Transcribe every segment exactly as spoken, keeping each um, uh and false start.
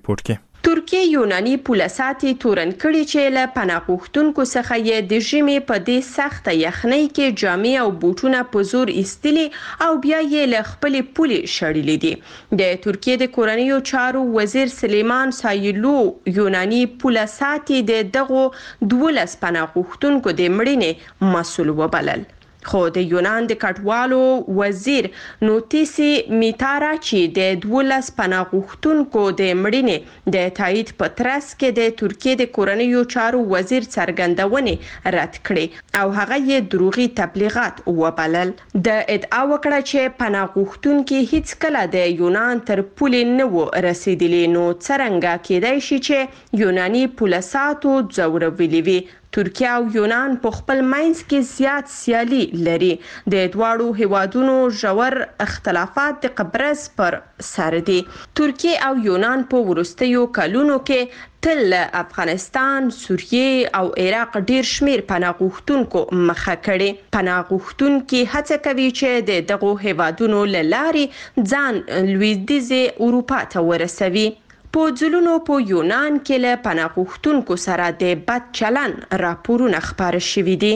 ریپورت کې. ترکیه یوناني پوله ساتي تورن کړي چې له پناه غوښتونکو څخه یې د ژمي په دې سخته یخنۍ کې جامې او بوټونه په زور ایستلي او بیا یې له خپلې پولې شړلي دي. د ترکیه د کورنیو چارو وزیر سلیمان سایلو یوناني پوله ساتي د دغو دولس پناه غوښتونکو د مړینې مسؤل وبلل. خو د یونان د کډوالو وزیر نوتیسی میتارا چې د دولس پناه غوښتونکو د مړینې د تایید په ترڅ کې د ترکیه د کورنیو چارو وزیر څرګندونې رد کړې او هغه یې دروغي تبلیغات وبلل. د ادعا وکړه چې پناه غوښتونکي هیڅ کله د یونان تر پولې نه و رسیدلی، نو څرنګه کېدای شي چې یوناني پوله ساتو ځورولي وي. ترکیه او یونان په خپل منځ کې زیات سیالي لري. د دواړو هیوادونو ژور اختلافات د قبرص پر سر دي. ترکیه او یونان په وروستیو کلونو کې تل له افغانستان، سوریه او عراق ډیر شمیر پناه غوښتونکو مخه کړي. پناه غوښتونکي هڅه کوي چې د دغو هیوادونو له لارې ځان لویدیځې اروپا ته ورسوي. په ځلونو په یونان کې له پناه غوښتونکو سره د بد چلن راپورونه خپاره شوي دي.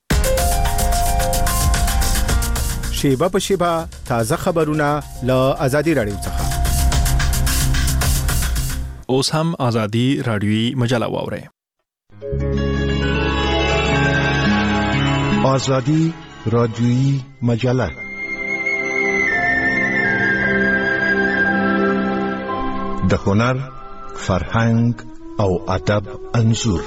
شیبه په شیبه تازه خبرونه له آزادي رادیو څخه. اوس هم آزادي رادیوي مجله واورئ. آزادي رادیوي مجله د هنر، فرهنګ او ادب انځور.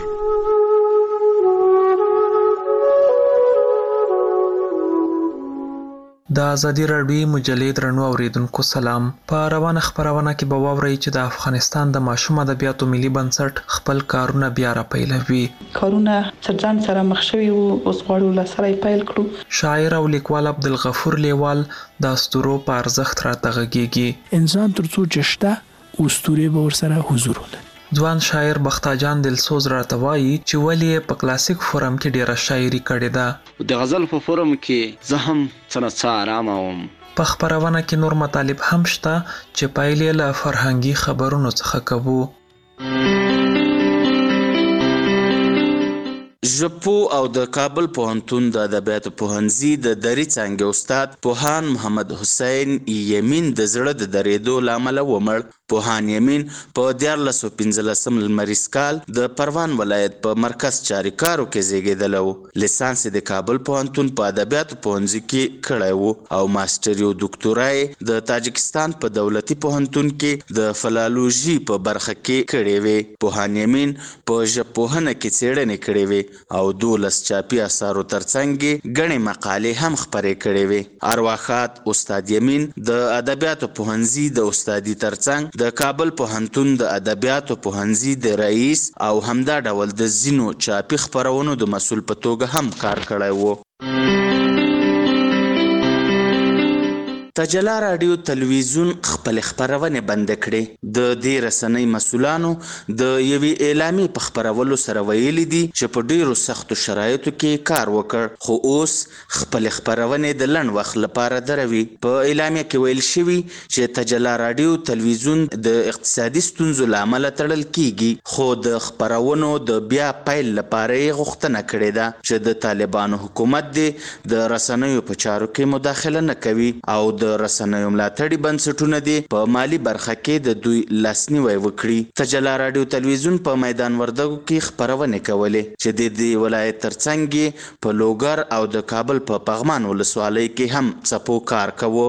د ازادي راډیو مجلې درنو اوریدونکو سلام. په روانه خبرونه کې به واورئ چې د افغانستان د ماشوم ادبیاتو ملي بنسټ خپل کارونه بیا را پیلوي. کارونه څرځان سره مخ شوي وو، اوس غواړو له سره پیل کړو. شاعر او لیکوال عبدالغفور لیوال د اسطورو په ارزښت راته غږیږي. انسان تر څو چشته اسطوره به ورسره حضور ولري. ځوان شاعر بختاجان دلسوز راته وایي چې ولې په کلاسیک فورم کې ډیره شاعري کړې ده. د غزل په فورم کې زه هم څه نه څه آرامه وم. په خبرونه کې نور مطالب هم شته چې پایلې له فرهنګي خبرونو څخه کوو. ژبپو او د کابل پوهنتون د ادبیاتو پوهنځي د دري څانګې استاد پوهان محمد حسین یمین د زړه د درېدو له امله ومړ. پوهان یمین په دیارلس سوه پنځلسم لمریز کال د پروان ولایت په مرکز چاریکارو کې زیږېدلی و. لیسانس د کابل پوهنتون په ادبیاتو پوهنځي کې کړی و او ماسټري او دوکتورا یې د تاجکستان په دولتي پوهنتون کې د فلالوژي په برخه کې کړې وې. پوهان یمین په ژبپوهنه کې څېړنې کړې وې او دولس چاپي اثارو ترڅنګ ګڼې مقالې هم خپرې کړې وې. ارواښاد استاد یمین د ادبیاتو پوهنځي د استادي ترڅنګ د کابل پوهنتون د ادبیاتو پوهنځي د رئیس او همدا ډول د ځینو چاپي خپرونو د مسؤل په توګه هم کار کړی و. تجلا راډیو تلویزیون خپل خبرونه بند کړې. د دې رسنۍ مسؤلانو د یوې اعلامیې په خبرولو سره ویلي دي چې په ډیرو سختو شرایطو کې کار وکړ، خو اوس خپل خبرونه د لنډ وخت لپاره دروي. په اعلامیه کې ویل شوي چې تجلا راډیو تلویزیون د اقتصادي ستونزو له امله تړل کیږي، خو د خبرونو د بیا پیل لپاره یې غوښتنه کړې ده چې د طالبانو حکومت دې د رسنیو په چارو کې مداخله نه کوي او د د رسنیو ملاتړي بنسټونه دي په مالی برخه کې د دوی لاسنیوي وکړي. تجلا راډیو تلویزیون په میدان وردګو کې خبرونه کولې چې د دې ولایت ترڅنګ په لوګر او د کابل په پغمان ولسوالۍ کې هم څپو کار کوو.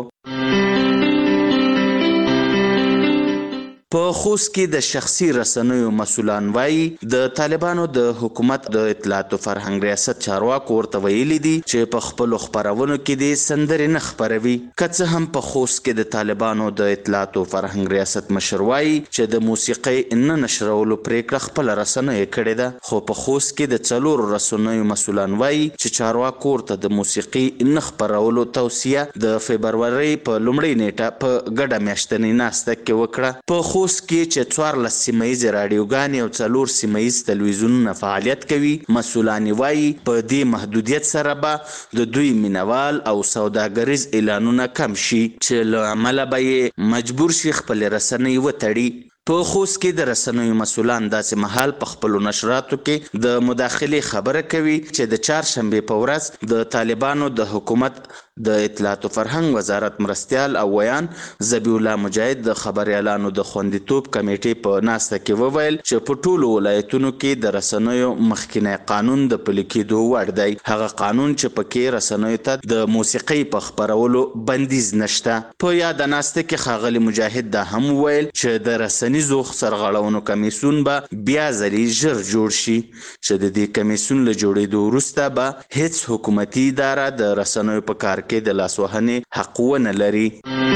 په خوست کې د شخصي رسنیو مسؤلان وایي د طالبانو د حکومت د اطلاعات او فرهنګ ریاست چارواکو ورته ویلي دي چې په خپلو خپرونو کې د سندرې نه خپروي. که څه هم په خوست کې د طالبانو د اطلاعات او فرهنګ ریاست مشر وایي چې د موسیقۍ نه نشرولو پریکړه خپله رسنیو کړې ده، خو په خوست کې د څلورو رسنیو مسؤلان وایي چې چارواکو ورته د موسیقۍ نه خپرولو توصیه د فبرورۍ په لومړۍ نیټه په ګډه میاشتنۍ ناسته کې وکړه. په خوست کې چې څوارلس سیمه ییزې راډیوګانې او څلور سیمه ییز تلویزیونونه فعالیت کوي، مسؤلان وایي په دې محدودیت سره به د دوی مینوال او سوداګریز اعلانونه کم شي چې له امله به یې مجبور شي خپلې رسنۍ وتړي. په خوست کې د رسنیو مسؤلان داسې مهال په خپلو نشراتو کې د مداخلې خبره کوي چې د چهارشنبې په ورځ د طالبانو د حکومت د اطلاعات او فرهنګ وزارت مرستیال او ویان ذبیح الله مجاهد د خبریالانو د خوندیتوب کمیټې په ناسته کې وویل چې په ټولو ولایتونو کې د رسنیو مخکینی قانون د پلي کېدو وړ دی. هغه قانون چې پکې رسنیو ته د موسیقۍ په خپرولو بندیز نشته. په یاده ناسته کې ښاغلي مجاهد دا هم وویل چې د رسنیزو سرغړونو کمیسیون به بیا ځلې ژر جوړ شي چې د دې کمیسیون له جوړېدو وروسته به هیڅ حکومتي اداره د رسنیو په کار کې د لاسوهنې حق ونه لري.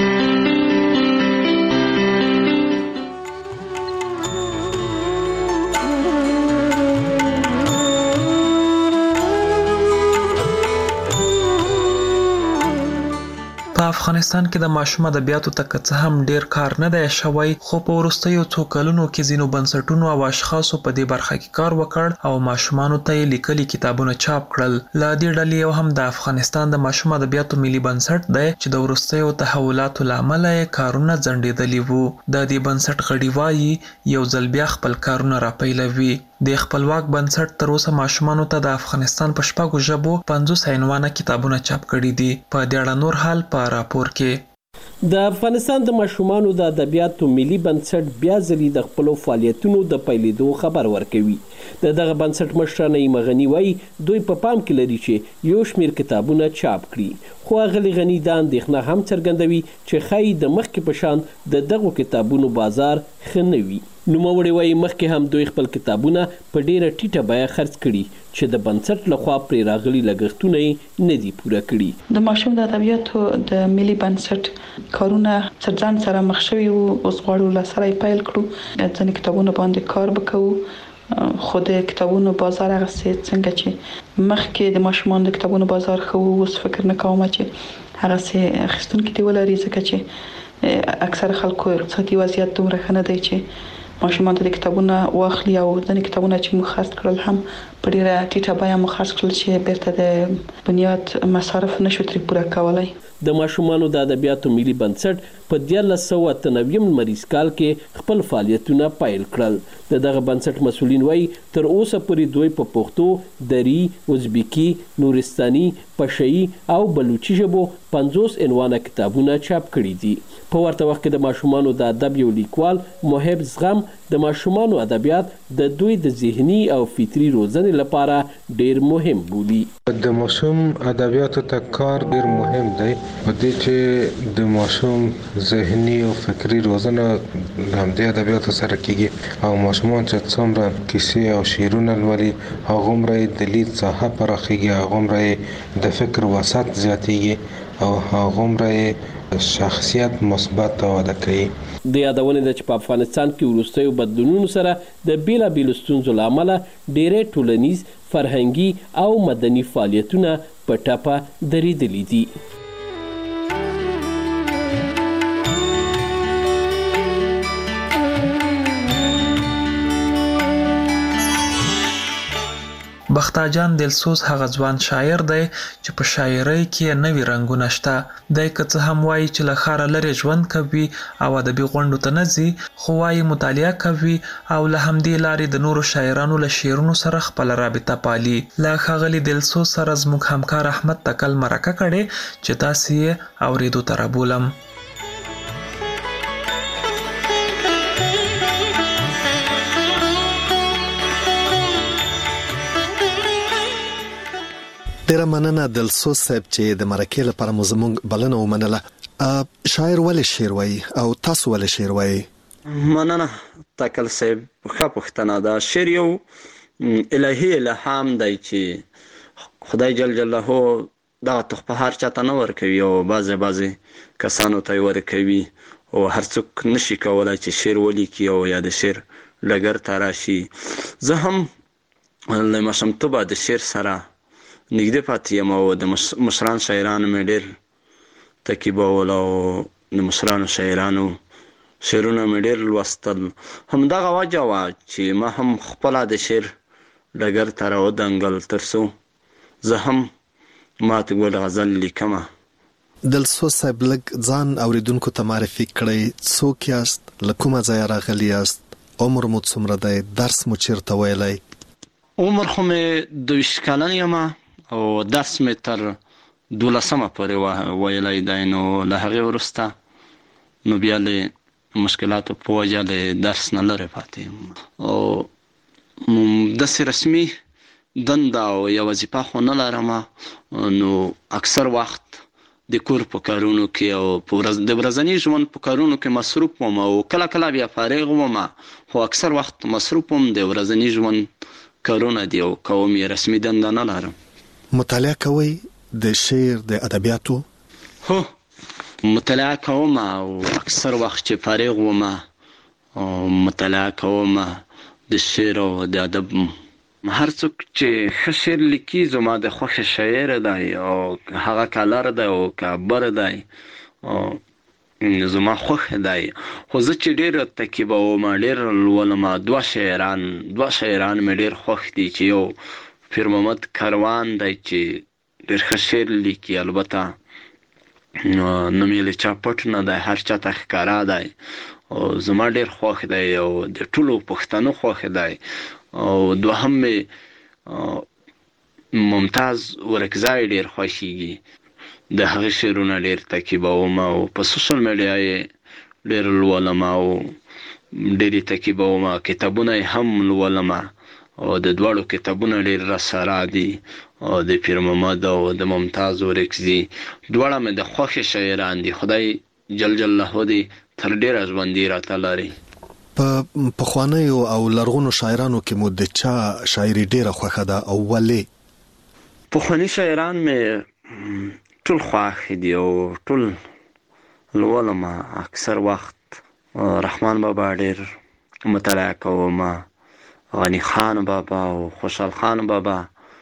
په افغانستان کې د ماشوم ادبیاتو ته که څه هم ډیر کار نه دی شوی، خو په وروستیو څو کلونو کې ځینو بنسټونو او اشخاصو په دې برخه کې کار وکړ او ماشومانو ته یې لیکلي کتابونه چاپ کړل. له دې ډلې یو هم د افغانستان د ماشوم ادبیاتو ملي بنسټ دی چې د وروستیو تحولاتو له امله یې کارونه ځنډېدلي وو. د دې بنسټ غړي وایي یو ځل بیا خپل کارونه راپیلوي. د خپلواک بنسټ تر اوسه ماشومانو ته د افغانستان په شپږو ژبو پنځوس عنوانه کتابونه چاپ کړي دي. په دې اړه نور حال په راپور کې. د افغانستان د ماشومانو د ادبیاتو ملي بنسټ بیا ځلې د خپلو فعالیتونو د پیلېدو خبر ورکوي. د دغه بنسټ مشره نعیم غني وایي دوی په پام کې لري چې یو شمېر کتابونه چاپ کړي، خو اغلې غني دا اندېښنه هم څرګندوي چې ښایي د مخکې په شان د دغو کتابونو بازار ښه نه وي. نوموړی وایي مخکې هم دوی خپل کتابونه په ډیره ټیټه بیه خرڅ کړي چې د بنسټ لخوا پرې راغلي لګښتونه یې نه دي پوره کړي. د ماشوم د ادبیاتو د ملي بنسټ کارونه څرځان سره مخ شوي وو، اوس غواړو له سره یې پیل کړو. ځینې کتابونه باندې کار وکړو، خو د کتابونو بازار هغسې څنګه چې مخکې د ماشومانو د کتابونو بازار ښه وو، اوس فکر نه کوم چې هغسې اخیستونکي دې ولري، ځکه چې اکثر خلکو اقتصادي وضعیت دومره ښه نه دی چې ماشومان ته د کتابونه واخلي، او ځینې کتابونه چې موږ خرڅ کړل هم په ډیره ټیټه بیه موږ خرڅ کړل چې بیرته د بنیاد مصارف نشو ترې پوره کولی. د ماشومانو د ادبیاتو ملي بنسټ په دیارلس سوه اته نوي لمریز کال کې خپل فعالیتونه پیل کړل. د دغه بنسټ مسؤلین وایي تر اوسه پورې دوی په پښتو، دري، ازبکي، نورستاني، پشهیي او بلوچي ژبو پنځوس عنوانه کتابونه چاپ کړي دي. په ورته وخت کې د ماشومانو د ادب یو لیکوال محب زغم د ماشومانو ادبیات د دوی د ذهني او فطري روزنې لپاره ډیر مهم بولي. د ماشوم ادبیاتو ته کار ډیر مهم دی په دې چې د ماشوم ذهني او فکري روزنه همدې ادبیاتو سره کیږي، او ماشومان چې څومره کیسې او شعرونه لولي هغومره یې د لید ساحه پراخیږي، هغومره یې د فکر وسعت زیاتیږي او هغومره یې شخصیت مثبت وده کوي. د یادونې ده چې په افغانستان کې وروستیو بدلونونو سره د بیلابیلو ستونزو له امله ډېری ټولنیز، فرهنګي او مدني فعالیتونه په ټپه درېدلي دي. بختاجان دلسوز هغه ځوان شاعر دی چې په شاعرۍ کې نوي رنګونه شته. دی که څه هم وایي چې له ښاره لرې ژوند کوي او ادبي غونډو ته نه ځي، خو وایي مطالعه کوي او له همدې لارې د نورو شاعرانو له شعرونو سره خپله رابطه پالي. له ښاغلي دلسوز سره زموږ همکار احمد تکل مرکه کړې چې تاسې یې اورېدو ته رابولم. ډیره مننه دلسوز صاحب چې د مرکې لپاره مو زموږ بلنه ومنله. شاعر ولې شعر وایي او تاسو ولې شعر وایي؟ مننه تکل صاحب، ښه پوښتنه ده. شعر یو الهي الهام دی چې خدای جل جلاله دغه تحفه هر چاته نه ورکوي او بعضې بعضې کسانو ته یې ورکوي، او هر څوک نشي کولی چې شعر ولیکي او یا د شعر ډګر ته راشي. زه هم له ماشومتوبه د شعر سره نږدې پاتې یم او د مشران شاعرانو مې ډېر تعقیبول او د مشرانو شاعرانو شعرونه مې ډېر لوستل. همدغه وجه وه چې ما هم خپله د شعر ډګر ته راودنګل تر څو زه هم ماته ګل غزل لیکمه دلسوز صاحب لږ ځان اوریدونکو ته معرفي کړئ، څوک یاست، له کومه ځایه راغلي یاست، عمر مو څومره دی، درس مو چیرته ویلی؟ عمر خو مې دویشت کلن یم او درس مې تر دولسمه پورې ویلی دی، نو له هغې وروسته نو بیا له مشکلاتو په وجه له درس نه لرې پاتې یم او داسې رسمي دنده او یا وظیفه خو نه لرم، نو اکثر وخت د کور په کارونو کې او په د ورځني ژوند په کارونو کې مصروف وم او کله کله بیا فارغ وم، خو اکثر وخت مصروف وم د ورځني ژوند کارونه دي او کوم یې رسمي دنده نه لرم. مطالعه کوئ د شعر د ادبیاتو؟ هو مطالعه کوم او اکثر وخت چې فارغ وم مطالعه کوم د شعر او د ادب. هر څوک چې ښه شعر لیکي زما د خوښې شاعر دی او هغه کالر دی او کابر دی زما خوښ دی، خو زه چې ډېر تکیبوم ډېر لولم، دوه شاعران دوه شاعران مې ډېر خوښ دي چې یو پیر محمد کاروان دی چې ډېر ښه شعر لیکي، البته نوم یې له چا پټ نه دی، هر چا ته ښکاره دی او زما ډېر خوښ دی او د ټولو پښتنو خوښ دی. او دوهم مې ممتاز ورکزی ډېر خوښیږي، د هغې شعرونه ډېر تعقیبوم او په سوشل میډیا یې ډېر لولم او ډېر یې تعقیبوم، کتابونه یې هم لولم او د دواړو کتابونه ډېر راسره دي او د پیر محمد او د ممتاز ورکزي دواړه مې د خوښې شاعران دي. خدای جل جلاله دې تر ډېره ژوندي راته لري. په پخوانیو او لرغونو شاعرانو کې مو د چا شاعري ډېره خوښه ده او ولې؟ پخواني شاعران مې ټول خوښ دي او ټول لولم، اکثر وخت رحمان بابا ډېر مطالعه کوم، غني خان بابا او خوشحال خان بابا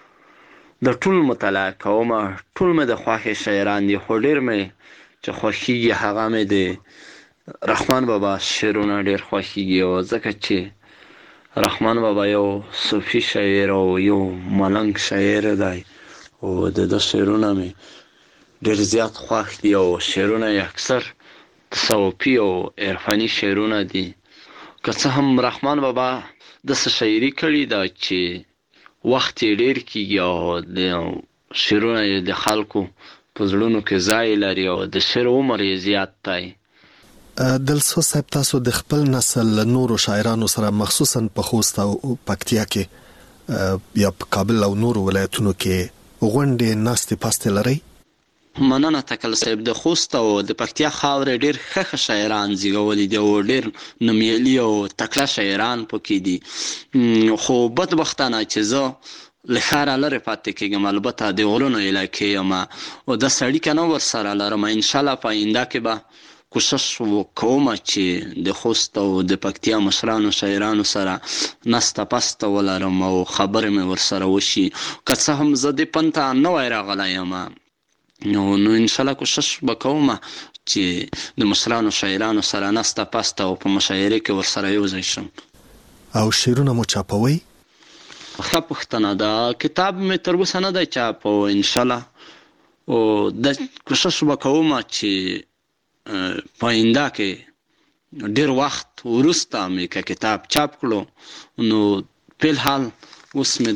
د ټول مطالعه کوم، ټول مې د خوښې شاعران دي، خو ډېر مې چې خوښیږي هغه مې د رحمان بابا شعرونه ډېر خوښیږي او ځکه چې رحمان بابا یو صوفي شاعر او یو ملنګ شاعر دی او د ده شعرونه مې ډېر زیات خوښ دي او شعرونه یې اکثر تصوفي او عرفاني شعرونه دي. که څه هم رحمان بابا داسې شاعري کړې ده چې وخت یې ډېر کېږي او د شعرونه یې د خلکو په زړونو کې ځای لري او د شعر عمر یې زیات دی. دلسوز صاحب تاسو د خپل نسل نورو شاعرانو سره مخصوصا په خوست او پکتیا کې یا په کابل او نورو ولایتونو کې غونډې ناستې پاستې لرئ؟ مننه تکل صاحب، د خوست او د پکتیا خاورې ډېر ښه ښه شاعران زیږولي دي او ډېر نومیالي او تکړه شاعران پکې دي، خو بدبختانه چې زه له ښاره لرې پاتې کېږم، البته د غرونو علاقې یم او دا اړیکه نه ورسره لرم. انشاءالله په آینده کې به کوشش وکوم چې د خوست او د پکتیا مشرانو شاعرانو سره نسته پسته ولرم او خبرې مې ورسره وشي. که څه هم زه د پن ته نوی راغلی یم نو نو انشاءالله کوشش به کوم چې د مشرانو شاعرانو سره نسته پسته او په مشاعرې کې ورسره یوځای شم. او شعرونه مو چاپوئ؟ ښه پوښتنه ده، کتاب مې تر اوسه نه دی چاپ او انشاءالله او د کوشش به کوم چې په آینده کې ډېر وخت وروسته مې که کتاب چاپ کړو نو فلحال اوس مې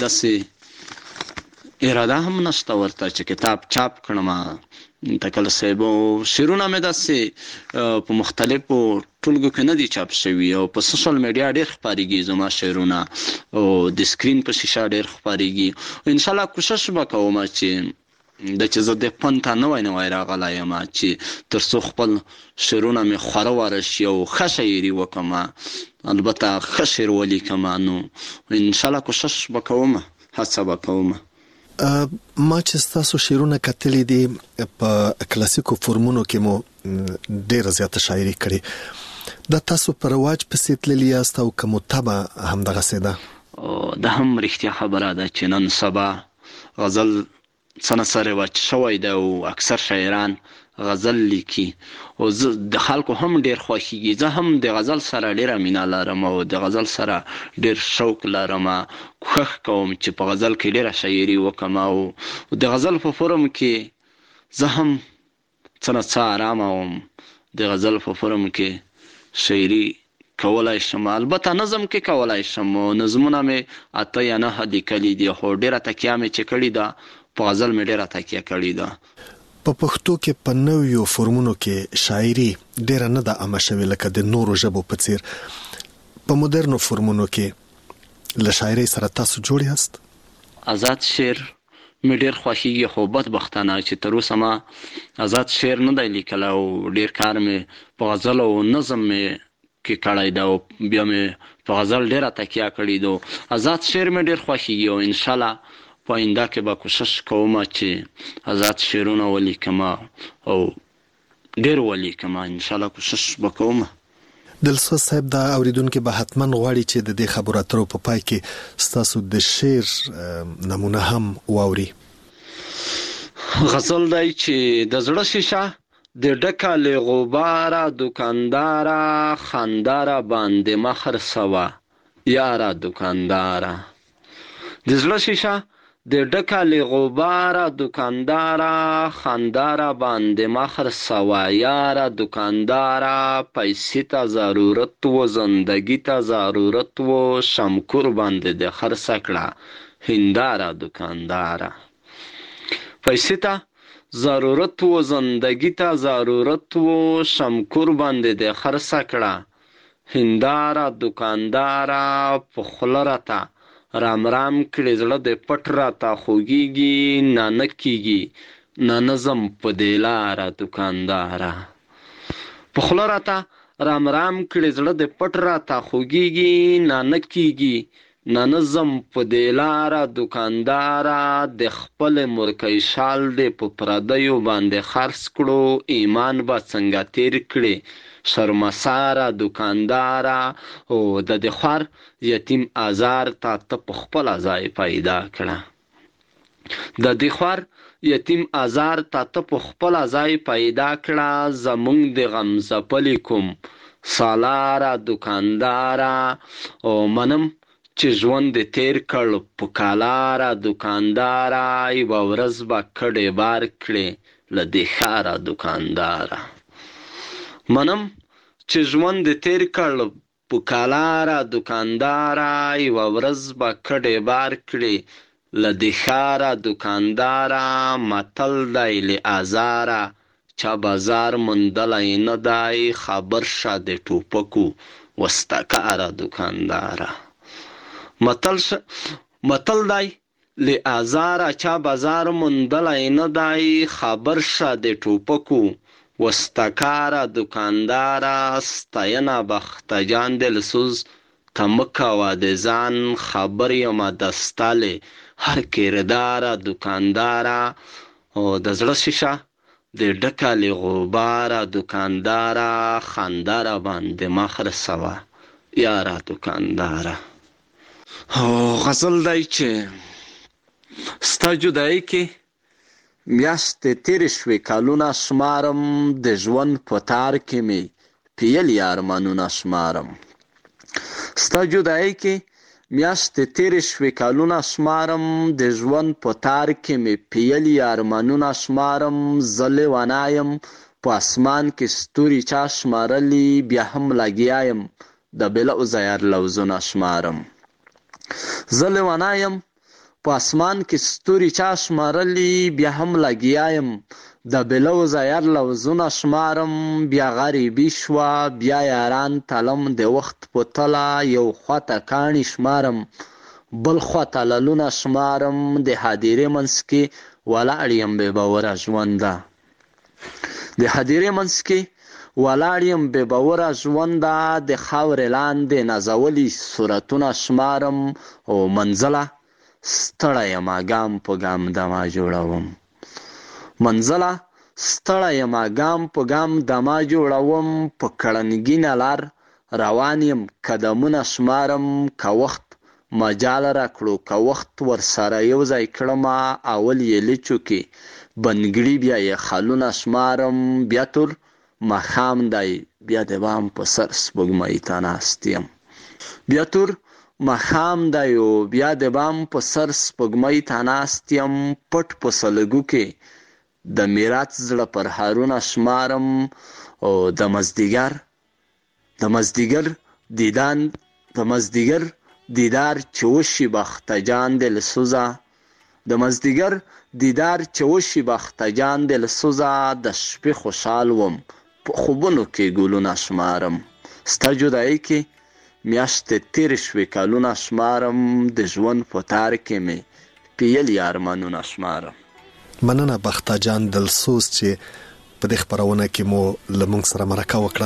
داسې اراده هم نشته ورته چې کتاب چاپ کړم. تکل صاحب شعرونه مې داسې په مختلفو ټولګو کې نه دي چاپ شوي او په سوشل میډیا ډېر خپارېږي زما شعرونه او د سکرین په شیشه ډېر خپارېږي. انشاءالله کوشش به کوم چې د چې زه د فن ته نوی نوی راغلی یم چې تر څو خپل شعرونه مې خوره واره شي او ښه شاعري وکړم، البته ښه شعر ولیکم، نو انشاءالله کوشش به کوم، هڅه به کوم. ما چې ستاسو شعرونه کتلي دي په کلاسیکو فورمونو کې مو ډېره زیاته شاعري کړې، دا تاسو په رواج پسې تللي یاست او که مو طبع همدغسې ده؟ دا هم رښتیا خبره ده چې نن سبا غزل څه نه څه رواج شوی دی او اکثر شاعران غزل لیکي او زه د خلکو هم ډېر خوښیږي. زه هم د غزل سره ډېره مینه لرم او د غزل سره ډېر شوق لرم، کوښښ کوم چې په غزل کې ډېره شاعري وکړم او د غزل په فورم کې زه هم څه نه څه ارامه وم. د غزل په فورم کې شاعري کولای شم، البته نظم کې کولای شم. نظمونه مې اته یا نهه لیکلي دي، خو ډېره تکیه مې چې کړې ده په غزل مې ډېره تکیه کړې ده. په پښتو کې په نویو فورمونو کې شاعري ډېره نه ده عامه شوې لکه د نورو ژبو په څیر. په مدرنو فورمونو کې له شاعرۍ سره تاسو جوړ یاست؟ آزاد شعر مې ډېر خوښېږي، خو بدبختانه چې تر اوسه ما آزاد شعر نه دی لیکلی او ډېر کار مې په غزل او نظم مې کې کړی ده او بیا مې په غزل ډېره تکیه کړې ده. آزاد شعر مې ډېر خوښېږي او انشاءالله په آینده کې به کوشش کوم چې آزاد شعرونه ولیکم او ډېر ولیکم. انشاءالله کوشش به کوم. دلسوز صاحب، دا اوریدونکي به حتما غواړي چې د دې خبرو اترو په پای کې ستاسو د شعر نمونه هم واوري. غزل دی چې د زړه شیشه د ډکه له غباره، دکانداره خنداره باندې مخر سوه یاره دکانداره. د زړه شیشه د ډکه له غباره، دکانداره خنداره باندې مخر سوه یاره دکانداره. پیسې ته ضرورت و، زندگی ته ضرورت و، شمکور باندې د خرڅه کړه هنداره دکانداره. پیسې ته ضرورت و، زندگی ته ضرورت و، شمکور باندې د خرڅه کړه هنداره دکانداره. په خوله راته رام رام کړې زړه د پټ راته خوږېږي، نانه کېږي نه نظم په دې لاره دکانداره. په خوله راته رام رام کړې زړه د پټ راته خوږېږي، نانه کېږي نه نظم په دې لاره دکانداره. د خپل مرکۍ شال دې په پردیو باندې خرڅ کړو، ایمان به څنګه تیر کړې شرمساره دکانداره. او د دې خوار یتیم آزار تا ته په خپله ځای پیدا کړه. د دې خوار یتیم آزار تا ته په خپله ځای پیدا کړه. زمونږ د غم ځپلي کوم سالاره دکانداره. او منم چې ژوند دې تیر کړ په کالاره دکانداره. یوه ورځ به کډې بار کړې له دې ښاره دکانداره. منم چې ژوند دې تیر کړ په کالاره دکانداره. یوه ورځ به کډې بار کړې له دې ښاره دکانداره. متل دی له آزاره چا بازار موندلی نه دی، خبر شه د ټوپکو وسته دکانداره. متل ش... متل دی له آزاره چا بازار موندلی نه دی، خبر شه د ټوپکو وستکاره دکانداره. ستاینه بخته جان دلسوز ته مه کوه د ځان، خبر یمه د ستا له هر کرداره دکانداره. او د زړه شیشه د ډکه له غباره دکانداره، خنداره باندې مخر سوه یاره دکانداره. او غزل دی چې ستا جدایي کې میاشتې تېرې شوې کلونه شمارم، د ژوند په تار کې مې پیلي ارمانونه شمارم. ستا جدایي کې میاشتې تېرې شوې کلونه شمارم، د ژوند په تار کې مې پیلي ارمانونه شمارم. زه لیونی یم په اسمان کې ستوري چا شمارلي، بیا هم لګیا یم د بلوزه یار لوزونه شمارم. زه لیونی یم په اسمان کې ستوري چا شمارلي، بیا هم لګیا یم د بلوزه یار لوزونه شمارم. بیا غریبي شوه بیا یاران تلم د وخت په تله، یو خواته کاڼي شمارم بل خواته للونه شمارم. د هدیرې منځ کې ولاړ یم بې باوره ژونده، د هدیرې منځ کې ولاړ یم بې باوره ژونده. د خاورې لاندې نازولي صورتونه شمارم. او منزله ستړی یمه ګام په ګام دمه جوړوم. منزله ستړی یمه ګام په ګام دمه جوړوم. په کړنګینه لار روان یم قدمونه شمارم. که وخت مجال راکړو که وخت ورسره یو ځای کړمه، اول یې لچو کې بنګړي بیا یې خالونه شمارم. بیا تور ماښام دی بیا د بام په سر سپوږمۍ ته ناست یم. بیا تور ماښام دی او بیا د بام په سر سپوږمۍ ته ناست یم. پټ په سلګو کې د میراث زړه پر هارونه شمارم او د مازدیګر د مازدیګر دیدان د مازدیګر دیدار چې وشي بختجان د لسوزه د مازدیګر دیدار چې وشي بختجان د لسوزه د شپې خوشحال وم په خوبونو کې ګلونه شمارم ستا جدایي کې میاشتې تېرې شوې کلونه شمارم د ژوند په تار کې مې پیل یارمنونه شمارم. مننه بخته جان دلسوز چې په دې خبرونه کې مو له موږ سره مرکه وکړه.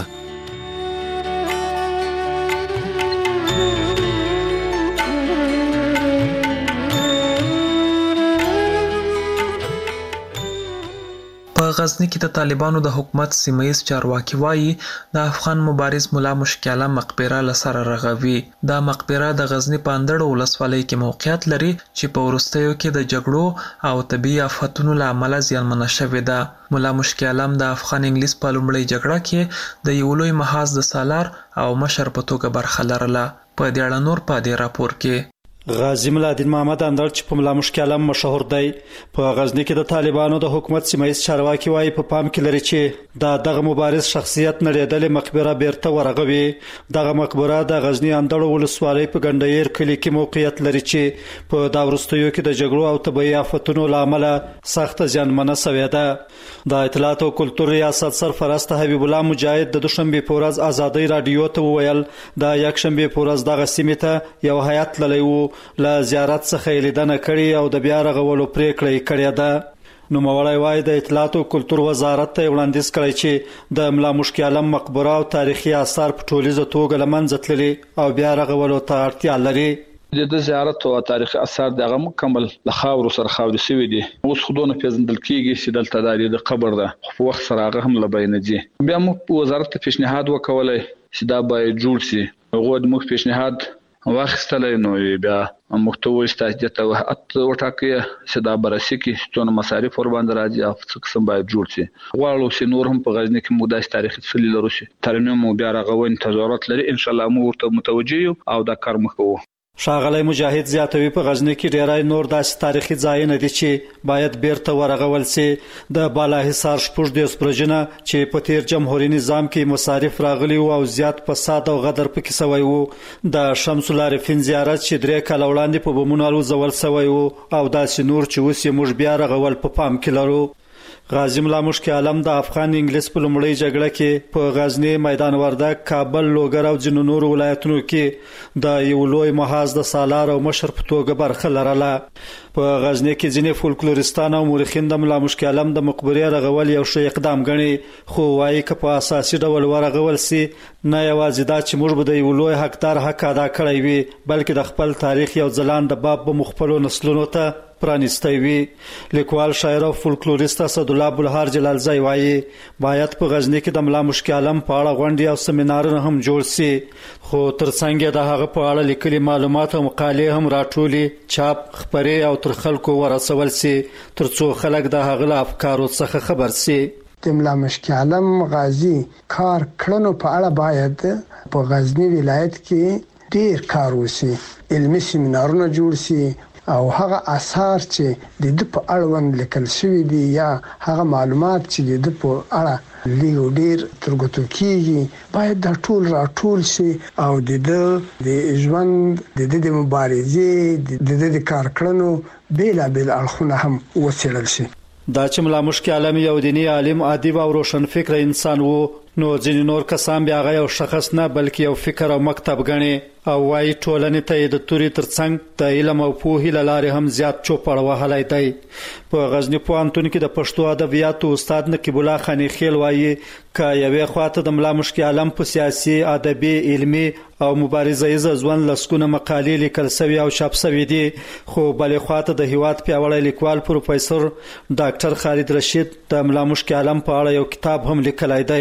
په غزنی کې د طالبانو د حکومت سیمه‌ییز چارواکي وایي د افغان مبارز مولا مشکي عالم مقبره لسره رغوي. دا مقبره د غزنی په اندړو ولسوالۍ کې موقعیت لري چې په وروستیو کې د جګړو او طبیعي آفتونو له امله زیانمنه شوې ده. مولا مشکي عالم د افغان انګلیس په لومړۍ جګړه کې د یو لوی محاذ د سالار او مشر په توګه برخه لرله. په دې اړه نور په دې راپور کې غازی ملادین محمد اندړ چې په مولا مشکي عالم مشهور دی په غزنی کې د طالبانو د حکومت سیمه‌ییز چارواکي وایي په پام کې لري چې دا دغه مبارز شخصیت نړیدلې مقبره بیرته ورغوي. دغه مقبره د غزنی اندړ ولسوالۍ په ګندهیر کلي کې موقعیت لري چې په دا وروستیو کې د جګړو او طبیعي آفتونو له امله سخت زیانمنه شوې ده. د اطلاعات او کلتور ریاست سرپرست حبیب الله مجاهد د دوشنبه په ورځ ازادۍ رادیو ته وویل د یکشنبه په ورځ دغه سیمې ته یو هیات تللی و له زیارت څخه لیدنه کړې او د بیا رغولو پریکړه یې کړې ده. نوموړی وایي د اطلاعات او کلتور وزارت ته وړاندیز کړی چې د مولا مشکي عالم مقبره او تاریخي آثار په ټولیزه توګه له منځه تللي او بیا رغولو ته اړتیا لري. د زیارت او تاریخي آثار دغه مکمل له خاورو سره خاوري شوي دي. اوس خودونه پیژندل کیږي چې دلته د قبر ده خو په وخت سره هغه هم له بینه دي. بیا موږ وزارت ته پیشنهاد وکولای چې دا باید جوړ شي. هغه د موږ پیشنهاد واخیستلای نو بیا محتوی ستاسو ته وحت وټاکي چې دا برسي کې څونه مصارف ور باندې راځي او څه قسم باید جوړ شي. غواړو چې نور هم په غزنی کې موږ د تاریخي څلي لرو شي ترنم بیا رغون تضرورات لري. ان شاء الله موږ ورته متوجي او دا کار مخوو. ښاغلی مجاهد زیاتوي په غزنی کې ډیری نور داسې تاریخي ځایونه دي چې باید بیرته ورغول شي. د بالاحصار شپږ دېرش برجونه چې په تیر جمهوریت نظام کې مصارف راغلي او زیات فساد او غدر پکې شوی و. د شمس العارفین زیارت چې درې کاله وړاندې په بمونو الوځول شوی و او داسې نور چې اوس یې موږ بیا رغول په پام کې لرو. غازی مولا مشکي عالم د افغان انګلیس په لومړۍ جګړه کې په غزنی، میدان وردګ، کابل، لوګر او ځینو نورو ولایتونو کې د یو لوی محاذ د سالار او مشر په توګه برخه لرله. په غزنی کې ځینې فولکلوریستان او مورخین د مولا مشکي عالم د مقبرې رغول یو ښه اقدام ګڼي، خو وایي که په اساسي ډول ورغول سي نه یوازې دا چې موږ به د یو لوی حقدار حق ادا کړی وي بلکې د خپل تاریخ یو ځلانده باب به مخفلو نسلونو ته پرانستی وي. لیکوال، شاعر او فولکلوریست اسدالله بلهار جلالزی وایي باید په غزنی کې د مولا مشکي عالم په اړه غونډې او سیمینارونه هم جوړ سي، خو ترڅنګ د هغه په اړه لیکلي معلومات او مقالې هم راټولې، چاپ، خپرې او تر خلکو ورسول سي ترڅو خلک د هغه له افکارو څخه خبر سي. د مولا مشکي عالم غازی کار کړنو په اړه باید په غزنی ولایت کې ډیر کار وشي، علمي سیمینارونه جوړ سي او هغه آثار چې د دې په اړوند لیکل شوی دي یا هغه معلومات چې د دې په اړه لیو ډیر ترګوتو کیږي باید دا ټول راټول شي او د دې د ژوند د دې د مبارزې د دې د کار کړنو بیلا بیل اړخونه هم وڅېړل شي. دا چې مولا مشکي عالم یو دیني عالم، ادیب او روشن فکر انسان وو، نو ځینې نور کسان بیا هغه یو شخص نه بلکې یو فکر او مکتب ګڼي او وايي ټولنې ته د توري ترڅنګ د علم او پوهې له لارې هم زیات چوپړ وهلی دی. په غزنی پوهنتون کې د پښتو ادبیاتو استاد نقیب الله خانی خیل وایي که یوې خواته د مولا مشکي عالم په سیاسي، ادبي، علمي او مبارزه ژوند لسکونه مقالې لیکل شوي او چاپ شوي دي، خو بلې خواته د هیواد پیاوړی لیکوال پروفیسور ډاکټر خالد رشید د مولا مشکي عالم په اړه یو کتاب هم لیکلی دی.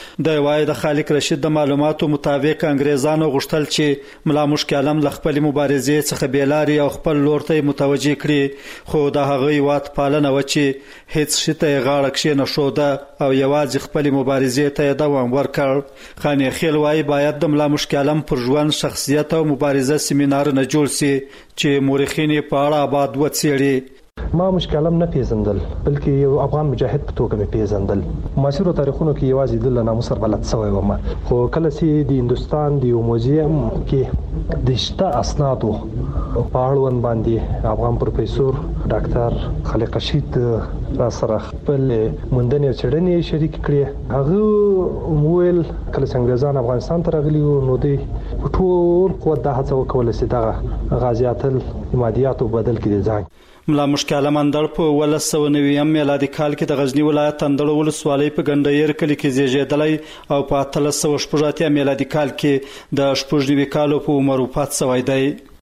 د وایي د خالد رشید د معلوماتو مطابق انګریزانو غوښتل چې مولا مشکي عالم له خپلې مبارزې څخه بېلارې او خپل لور ته متوجه کړي، خو د هغه هیواد پالنه وه چې هیڅ شي ته یې غاړه کښېنښوده او یوازې خپلې مبارزې ته یې دوام ورکړ. خانی خیل وایي باید د مولا مشکي عالم پر ژوند، شخصیت او مبارزه سیمینارونه جوړ سي چې مورخین یې په اړه آباد وڅېړي. ما مشکلم نه پیژندل بلکې یو افغان مجاهد په توګه مې پیژندل. معاصرو تاریخونو کې یوازې د نامو سره بلد شوی وم، خو کله چې د هندوستان د یو موزیم کې د شته اسنادو په اړوند باندې افغان پروفیسور ډاکټر خالق رشید را سره خپل موندنې او څېړنې شریک کړې، هغه وویل کله چې انګریزان افغانستان ته راغلي وو نو دوی په ټول قوت دا هڅه وکوله چې دغه غازیات المادیاتو بدل کړي ځان. ملا مشکل عالم اندړ په ولس سو نویم میلادي کال کې د غزنی ولایت اندړ ولسوالۍ په ګندیر کلی کې زیږیدلی او په اتلس سوه شپږ اتیا میلادي کال کې د شپږ نوي کالو په عمر وفات شوی دی.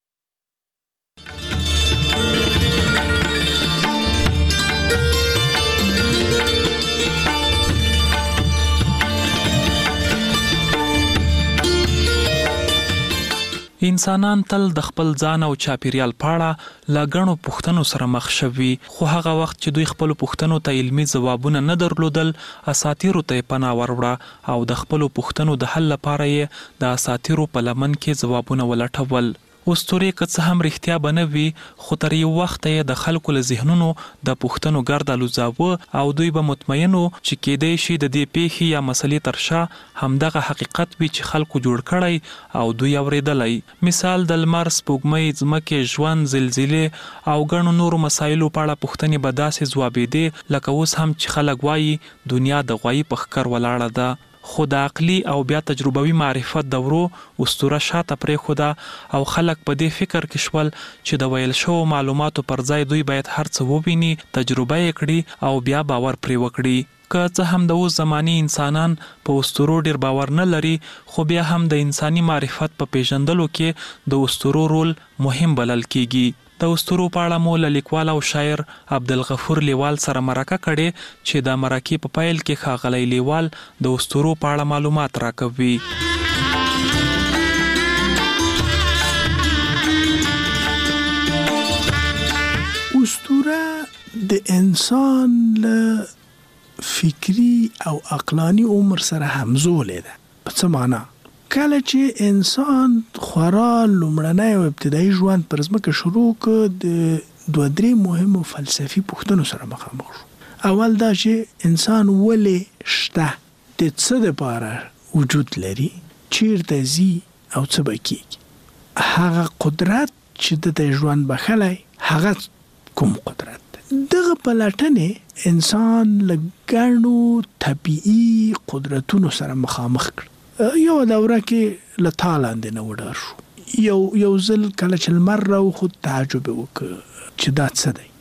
انسانان تل د خپل ځان او چاپیریال پاړه له غنو پوښتنو سره مخ شوي، خو هغه وخت چې دوی خپل پوښتنو ته علمي ځوابونه نه درلودل، اساطیرو ته پناه وروړه او د خپل پوښتنو د حل لپاره یې د اساطیرو په لمن کې ځوابونه ولټول. اسطورې که څه هم رښتیا به نه وي، خو تر یو وخته یې د خلکو له ذهنونو د پوښتنو ګرد الوځاوه او دوی به مطمئن وو چې کیدای شي د دې پیښې یا مسلې تر شا همدغه حقیقت وي چې خلکو جوړ کړی او دوی اورېدلی. مثال د لمر، سپوږمۍ، ځمکې، ژوند، زلزلې او ګڼو نورو مسایلو په اړه پوښتنې به داسې ځوابېدې لکه اوس هم چې خلک وایي دنیا د غوایي په ښکر ولاړه ده. خو د عقلي او بیا تجربوي معرفت دورو اسطوره شاته پرېښوده او خلک په دې فکر کې شول چې د ویل شوو معلوماتو پر ځای دوی باید هر څه وویني، تجربه یې کړي او بیا باور پرې وکړي. که څه هم د اوس زماني انسانان په اسطورو ډیر باور نه لري، خو بیا هم د انساني معرفت په پیژندلو کې د اسطورو رول مهم بلل کیږي. د اسطورو په اړه مو له لیکوال او شاعر عبدالغفور لیوال سره مرکه کړې چې د مرکې په پیل کې ښاغلی لیوال د اسطورو په اړه معلومات راکوي. اسطوره د انسان له فکری او عقلانی عمر سره همزوله ده. په څه معنا؟ کله چې انسان خورا لومړنی او ابتدایي ژوند پر ځمکه شروع کړ، د دوه درې مهمو فلسفي پوښتنو سره مخامخ شو. اول دا چې انسان ولې شته، د څه دپاره وجود لري، چیرته ځي او څه به کیږي. هغه قدرت چې د ته ژوند بخلی هغه کوم قدرت ده؟ دغه پلټنې انسان له ګڼو طبیعي قدرتونو سره مخامخ کړ. یو دوره کې له تا لاندې نه وډار شو. یو یو ځل کله چې لمر راوخوت تعجب وکړ چې دا څه دی.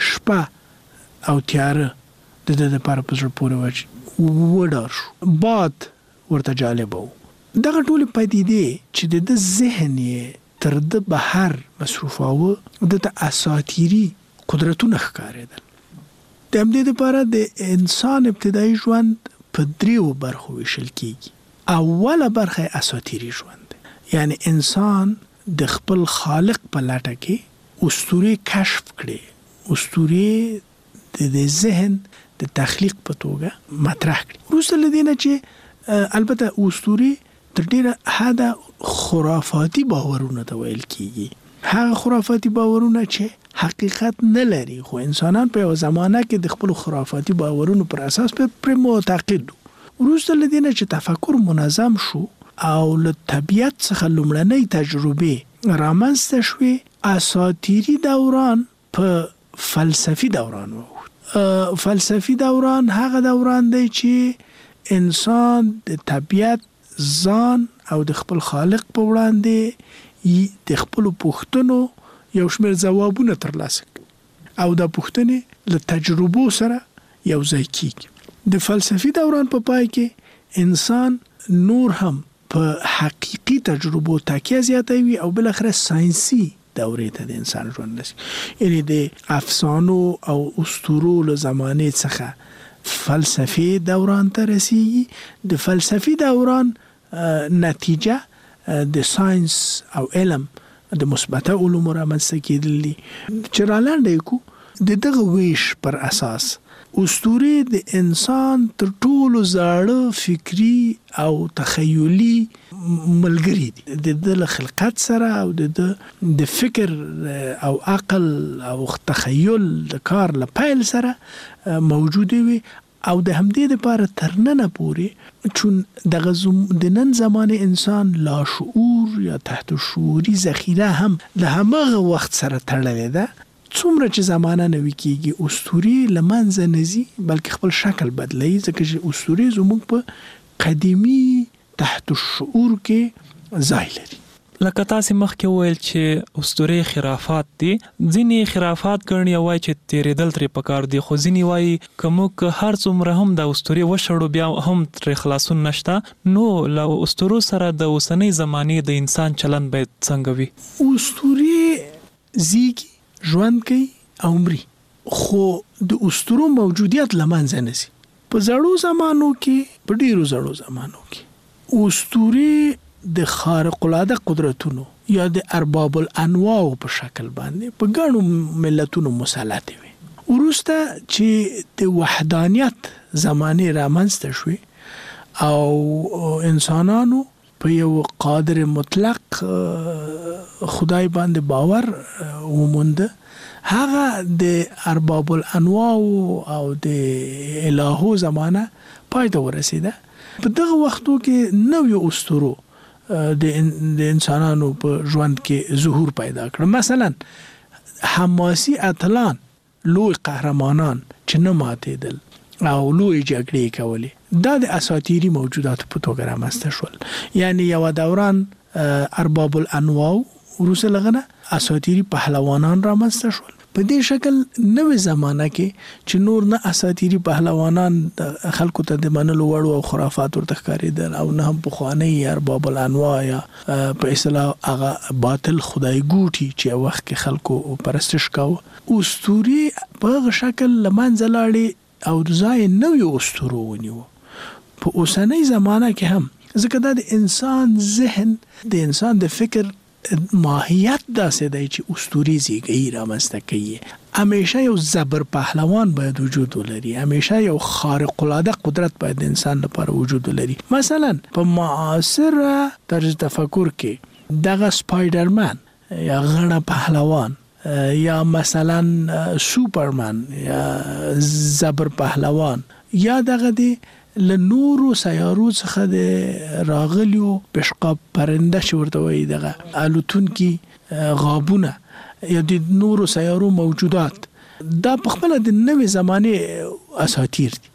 شپه او تیاره د ده دپاره په زړه پورې وډار شو. باد ورته جالبه و. دغه ټولې پدیدې چې د ده ذهن یې تر ده بهر مصروفاوه، د ته اساطیري قدرتونه ښکارېدل. د همدې دپاره د انسان ابتدایي ژوند په دریو برخو ویشل کیږي. اوله برخه اساطیری ژوند، یعنی انسان د خپل خالق په لټه کې اسطورې کشف کړي، اسطورې د ذهن د تخلیق په توګه مطرح کړي. وروسته له دې نه چې البته اسطورې تر ډیره حده خرافاتي باورونه ته ویل کیږي. هغه خرافاتي باورونه چې حقیقت نه لري، خو انسانان په یو زمانه کې د خپل خرافاتي باورونو پر اساس پر معتقد دي. وروسته له دې نه چې تفکر منظم شو او له طبیعت څخه لومړنۍ تجربې رامنځته شوې، اساطیري دوران په فلسفي دوران ووت. فلسفي دوران هغه دوران دی چې انسان د طبیعت، ځان او د خپل خالق په وړاندې د خپلو پوښتنو یو شمېر ځوابونه ترلاسه کړي او دا پوښتنې له تجربو سره یو ځای کیږي. د فلسفي دوران په پای کې انسان نور هم په حقیقي تجربو تکیه زیاتوي او بالاخره ساینسي دورې ته د انسان ژوند رسي. یعنی د افسانو او اسطورو له زمانې څخه فلسفي دوران ته رسیږي. د فلسفي دوران نتیجه د ساینس او علم د مثبته علومو رامنځته کېدل دي. چې رالنډه یې کو د دغه ویش پر اساس اسطورې د انسان تر ټولو زاړه فکری او تخیلی ملګری دي. د د خلقت سره او د د فکر او عقل او تخیل د کار لپاره سره موجود وي او د همدې لپاره ترننه پوري چون د غزم د نن زمانه انسان لا شعور یا تحت شعوري ذخیره هم له همغه وخت سره تړلې ده. څومره چې زمانه نوي کیږي اسطوري لمنځه نزي بلکې خپل شکل بدلوي ځکه چې اسطوري زموږ په قديمي تحت الشعور کې ځای لري. لکه تاسو مخکې وویل چې اسطوري خرافات دي، ځینې خرافات ګڼي وای چې تیرېدل ترې پکار دي، خو ځینې وای کوم هر څومره هم د اسطوري وشړو بیا هم تر خلاصون نشته. نو له اسطورو سره د اوسنۍ زمانه د انسان چلن باید څنګه وي؟ اسطوري زیږي ژوند کوي او مري، خو د اسطورو موجودیت لمنځه نشي. په زړو زمانو کې په ډیرو زړو زمانو کې اسطوري د خارق العاده قدرتونو یا د ارباب الانواع په شکل باندې په ګڼو ملتونو مسلط وي. ورسته چې د وحدانیت زمانه رامنځته شوه او انسانانو په یو قادر مطلق خدای باندې باور ومونده، هغه د ارباب الانواع او د الهو زمانه پای ته ورسیده. په دغه وختو کې نوې اسطورو د انسانانو په ژوند کې ظهور پیدا کړ. مثلا حماسي اتلان، لوی قهرمانان چې نه ماتېدل او لوی جګړې کولې، دا د اساطیري موجوداتو په توګه رامنځته شول. یعنی یو دوران ارباب الانواع وروسته لغنه اساطیري پهلوانان رامنځته شول. په دې شکل نوې زمانہ کې چې نور نه اساطیري پهلوانان خلکو ته د منلو وړ او خرافات ورته ښکارېدل او نه هم پخواني ارباب الانواع یا په اصطلاح هغه باطل خدای ګوټي چې وخت کې خلکو پرستش کاوه. اسطوري په هغه شکل لمنځه لاړې او ځای نوې اسطورو ونیو. په اوسنۍ زمانہ کې هم ځکه دا د انسان ذهن د انسان د فکر ماهیت داسې دی چې اسطوري زیږي رامنځته کوي. همیشه یو زبر پهلوان باید وجود ولري، همیشه یو خارق العاده قدرت باید انسان لپاره وجود ولري. مثلا په معاصر طرز تفکر کې دغه سپایډرمن یا غړ پهلوان یا مثلا سوپرمن یا زبر پهلوان یا دغه دی له نورو سیارو څخه د راغلیو پشقاب پرنده شورته وي، دغه الوتونکي غابونه یا د نورو سیارو موجودات، دا په خپل د نوې زمانه اساطیر دي.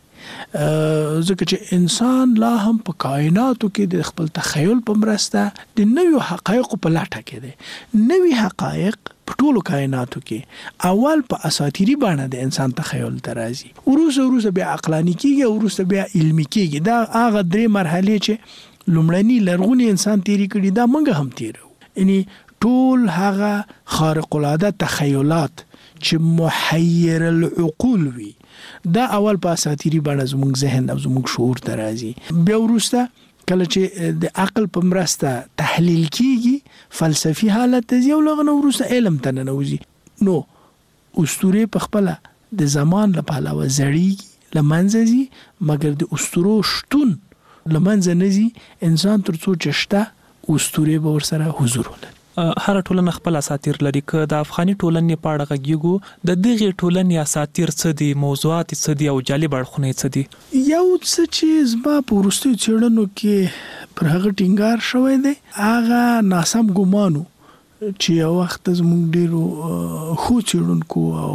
ځکه چې انسان لا هم په کائناتو کې د خپل تخیل په مرسته د نوې حقایق په لټه کې دي. نوې حقایق په ټولو کائناتو کې اول په اساطیری باندې د انسان تخیل ترازی، وروسته وروسته بیا عقلانی کېږي، وروسته بیا علمي کېږي. دا هغه درې مرحلې چې لومړنی لرغونی انسان تیری کړي دا موږ هم تیرو. یعنی ټول هغه خارق العاده تخیلات چې محیر العقول وي دا اول په اساطیری باندې زموږ ذهن او زموږ شعور ترازی. بیا وروسته کله چې د عقل په مرسته تحلیل کیږي فلسفي حالت ته یو لغنه وروسته علم ته ننوځي. نو اسطوره په خپل د زمان لپاره وزړی لمنځي، مګر د اسطورو شتون لمنځه نزي انسان ترڅو چشته اسطوره به ورسره حضور ولري. هر ټولنه خپل اساطیر لري. که د افغاني ټولنې په اړه غږیږو، د دغه ټولنې اساطیر څه دي، موضوعات څه دي او جالب اړخونه څه دي؟ یو څه چې زما په وروستیو څېړنو کې پر هغه ټینګار شوی دی هغه ناسم ګمانو چې یو وخت زموږ ډیرو خو څېړونکو او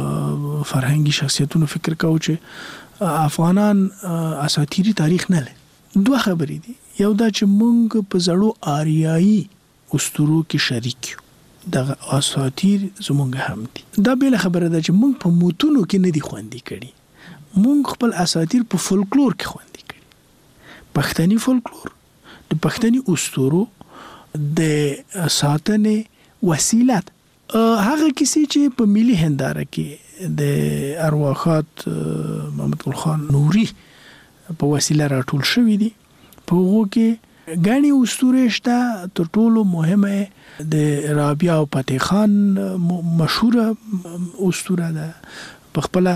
فرهنګي شخصیتونو فکر کاوه چې افغانان اساطیري تاریخ نه لري. دوه خبرې دي. یو دا چې موږ په زړو آریایي اسطورو کې شریک یو، دغه اساطیر زمونږ هم دي. دا بل خبره ده چې موږ په موتونو کې نه دي خوندي کړي، موږ خپل اساطیر په فولکلور کې خوندي کړي. پښتني فولکلور د پښتني اسطورو د ساتنې وسیله هغه کیسې چې په ملي هنداره کې د ارواخات محمد ګل خان نوري په وسیله راټول شوې دي. په هغه کې غني اسطوره شته. تر ټولو مهمه د رابعه او فتح خان مشهوره اسطوره ده. په خپل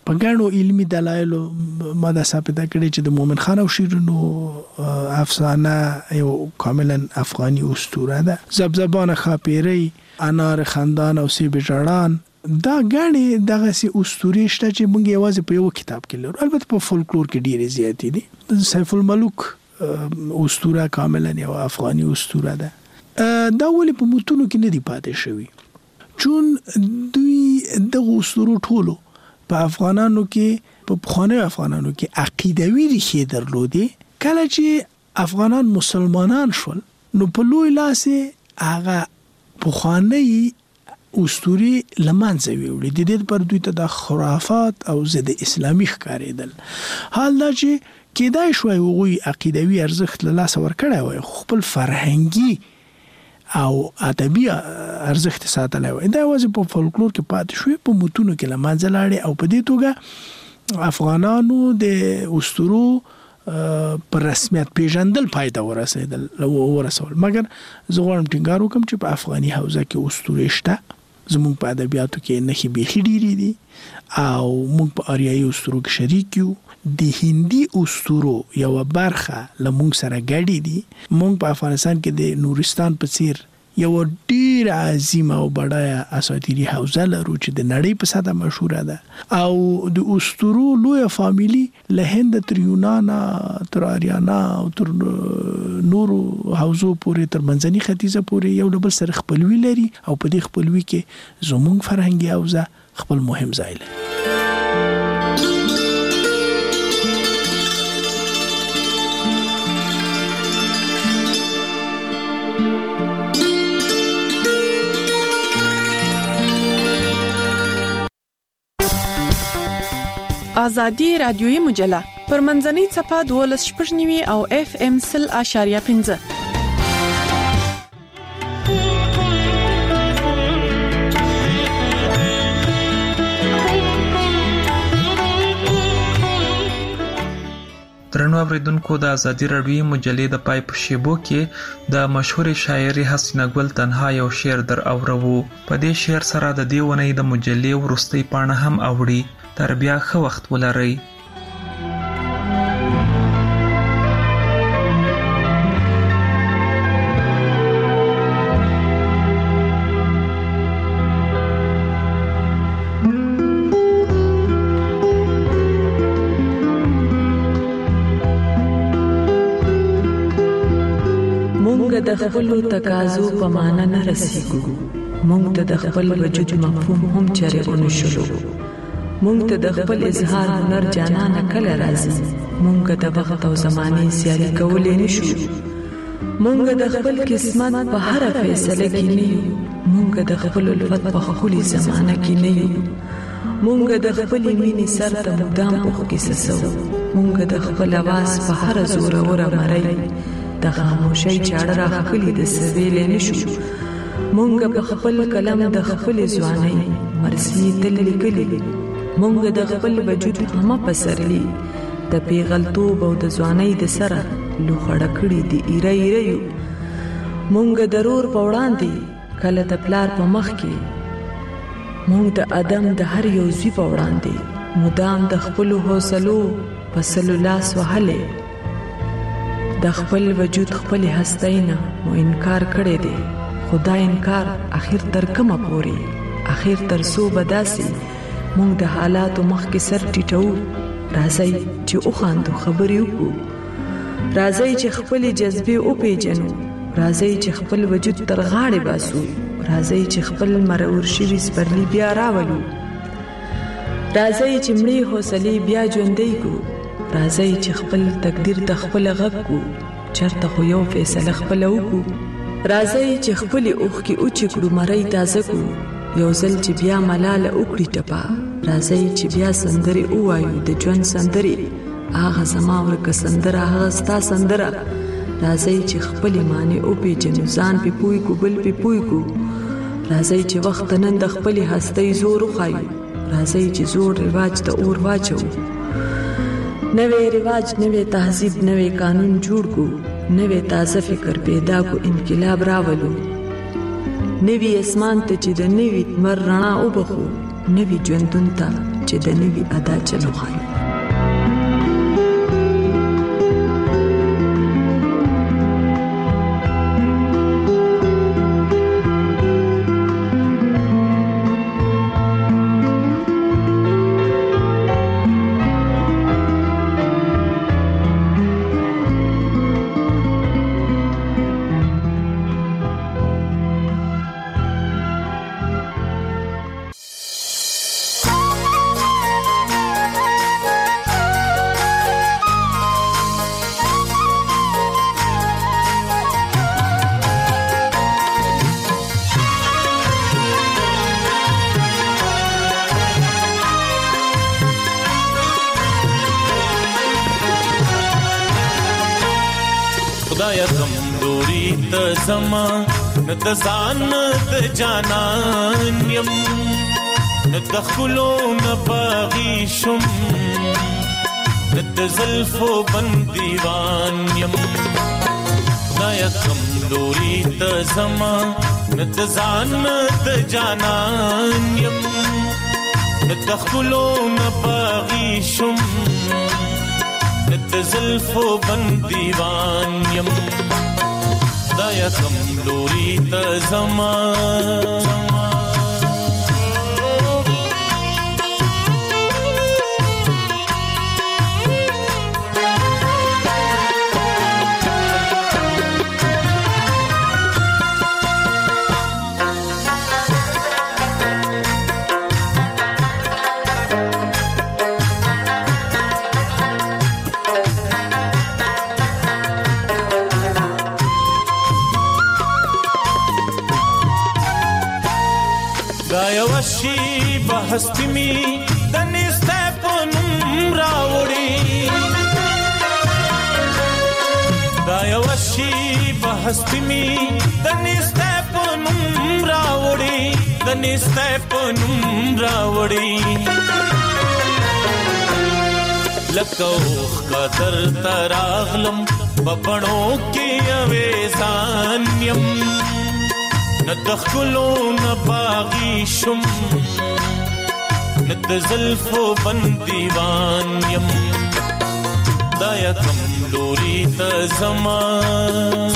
په ګڼو علمي دلایلو ما دا ثابته کړې چې د مومن خان او شیرینو افسانه یو کاملا افغاني اسطوره ده. زبزبان خاپیری، انار خندان او سیب ژړان دا غاڼې دغه سي اسطوري شته چې موږ یوازې په یو کتاب کې لرو. البته په فولکلور کې ډېرې زیاتې دي. سیف الملوک اسطوره کاملا یو افغاني اسطوره ده. دا ولې په متونو کې نه دی پاتې شوی؟ چون دوی دغه اسطورو ټولو په افغانانو کې په پخواني افغانانو کې عقیدوي ریښې درلودې. کله چې افغانان مسلمانان شول نو په لوی لاس هغه پخواني اسطوري لمانځه ویوړي. د دې پر دوی ته د خرافات او ضد اسلامي ښکارېدل. حال دا چې کېدای شوی هغوی عقیدوي ارزښت له لاسه ورکړی وای، خپل فرهنګي او ادبي ارزښت ساتلی وای. دا یوازې په فولکلور کې پاتې شوی، په متونو کې له منځه لاړې او په دې توګه افغانانو د اسطورو پر رسمیت پیژندل پای ته ورسېدل ورسول. مګر زه غواړم ټینګار وکړم چې په افغاني حوزه کې اسطورې شته. زموږ په ادبیاتو کې نښې بیخي ډېرې دي او موږ په آریایي اسطورو کې شریک یو. د هندي اسطورو یو برخه له موږ سره ګډې دي. موږ په افغانستان کې د نورستان په څیر یو ډیر عظیم او بډایه اساطیري حوزه لرو چې د نړۍ په سطحه مشهوره ده او د اسطورو لویه فامیلی له هند تر یونان تر آریانا او تر نورو حوزو پورې تر منځني ختیځه پورې یو له بل سره خپلوي لري او په دې خپلوي کې زموږ فرهنګي حوزه خپل مهم ځای لري. آزادی رادیویی مجله پر منځنۍ صفحه دولس شپږ نوي او اف ام سل اشاریه پنځه. درنو اوریدونکو، د آزادی رادیویی مجلې د پای په شیبو کې د مشهور شاعري حسینه ګل تنها یو شعر در اورو. په دې شعر سره د دې ونې د مجلې وروستۍ پاڼه هم اوړي. تر بیا ښه وخت ولرئ. مونږ د خپل تقاضو په معنا نه رسیږو. مونږ ته د خپل وجود مفهوم هم چرې ونشلو. مونږ ته د خپل اظهار هنر جانانه کله راځي. مونږ د وخت او زمانې سیالي کولې نشو. مونږ د خپل قسمت په هر فیصله کې نه یو. مونږ د خپل الفت په خولي زمانه کې نه یو. مونږ د خپل مینې سر ته مدام اوښکې سسو. مونږ د خپل आवाज په هر زور وره مړی د خاموشۍ چاړه راخلي د سویلې نشو. مونږ په خپل کلم د خپل ځوانۍ مرسي تل لیکلي. مونږ د خپل وجود هم په سرلی د پیغلتوب او د ځوانۍ د سره لوخړه کړي دي ایره ایره یو. مونږ د رور په وړاندې کله د پلار په مخ کې. مونږ د ادم د هر یو زوی په وړاندې مدام د خپل حوصلو په سلو لاس وهلې. د خپل وجود خپل هستینا مو انکار کړي دي. خدای انکار اخر تر کومه پوري؟ اخر تر سو بداسي مونږ د حالاتو مخ کې سر ټیټو. راځي چې او خاندو خبرې وکړو. راځي چې خپل جذبې او پیژنو. راځي چې خپل وجود تر غاړې باسو. راځي چې خپل مرور شوي سپرلی بیا راولو. راځي چې مړې حوصلې بیا ژوندۍ کو. راځي چې خپل تقدیر ته خپل غږ کو. چرته خو یو فیصله خپل وکړو. راځي چې خپل اوخ کې اوچ کړو مړی تازه کو. یو ځل چې بیا ملاله وکړي ټپا. راځي چې بیا سندري ووایو د ژوند سندري. هغه زما ورکه سندره هغه ستا سندره. راځي چې خپل معنی او پیژنو ځان په پوي کو بل په پوي کو. راځي چې وخت نن د خپل هستۍ زور وخایو. راځي چې زور رواج ته اور واچو. نوې رواج نوې تهذیب نوې قانون جوړ کو. نوې تازه فکر پیدا کو. انقلاب راولو. نوی اسمان ته چې د نوی مر رڼا وبخو. نوی ژوندون ته چې د نوي ادا چلو خالي. زما نه د ځان د جانان یم نه د خلو نه باغی شم نه د زلفو بندیوان یم خدایا کمزوري ته زما نه د ځان د جانان یم نه د خلو نه باغی شم نه د زلفو بندیوان یم خدایا کمزوري ته زما وشي بهستی می دنسته پنم راوړي دا وشي بهستی می دنسته پنم راوړي دنسته پنم راوړي لکوخ قدر تراغلم بپړو کې اویزان یم ندخلو نباغی شم ند زلفو بندیوان یم دایا کمزوری تا زمان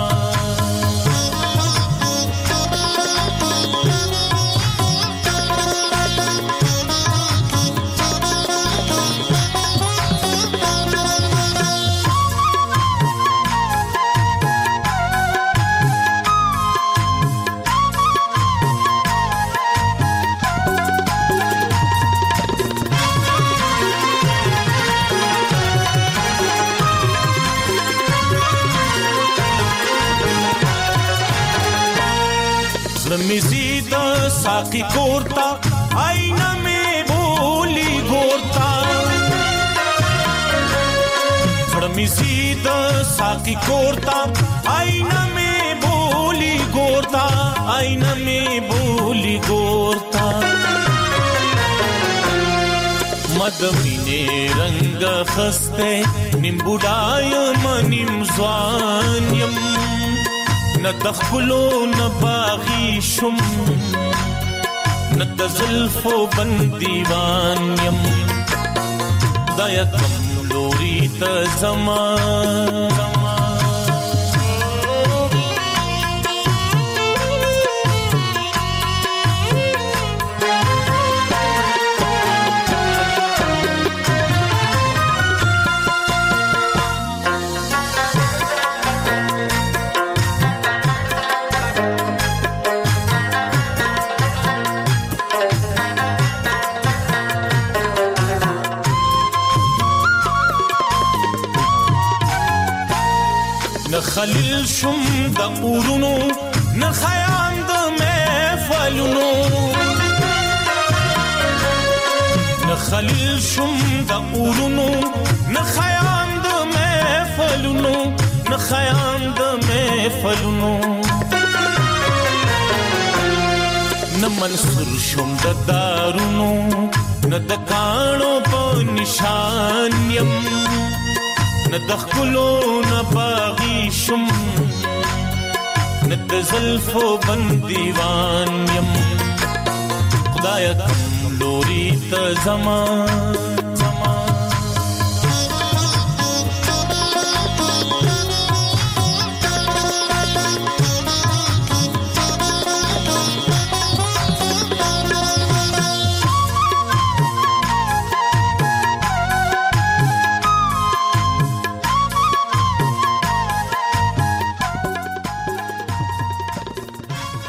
मिज़ीद साकी कोरता आईना में बोली गोरता मिज़ीद साकी कोरता आईना में बोली गोरता आईना में बोली गोरता मदमीने रंग खस्ते निम्बुडाय मनिम ज़वान्यम न दखलो न बागी शुम न दज़ल्फो बंदीवान यम दया कमलोरी तज़मान خلیل شم د اورونو نه خیام د محفلونو نه خلیل شم د اورونو نه خیام د محفلونو نه خیام د محفلونو نه منصور شم د دارونو نه د کانو په نشان یم ندخلو نباغی شم ند زلفو بندیوان یم خدایا کملوری ته زمان